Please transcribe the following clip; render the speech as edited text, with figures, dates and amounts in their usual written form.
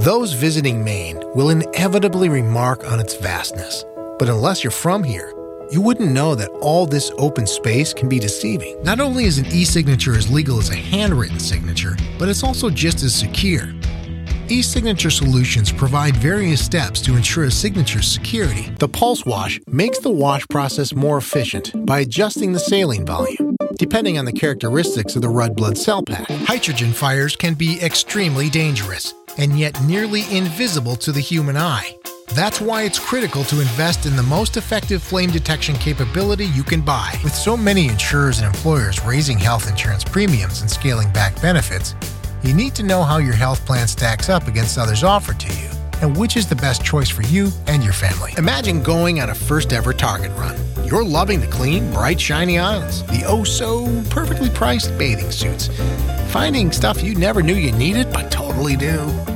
Those visiting Maine will inevitably remark on its vastness. But unless you're from here, you wouldn't know that all this open space can be deceiving. Not only is an e-signature as legal as a handwritten signature, but it's also just as secure. E-signature solutions provide various steps to ensure a signature's security. The Pulse Wash makes the wash process more efficient by adjusting the saline volume, depending on the characteristics of the red blood cell pack. Hydrogen fires can be extremely dangerous, and yet nearly invisible to the human eye. That's why it's critical to invest in the most effective flame detection capability you can buy. With so many insurers and employers raising health insurance premiums and scaling back benefits, you need to know how your health plan stacks up against others offered to you, and which is the best choice for you and your family. Imagine going on a first-ever Target run. You're loving the clean, bright, shiny aisles, the oh-so-perfectly priced bathing suits, finding stuff you never knew you needed but totally do.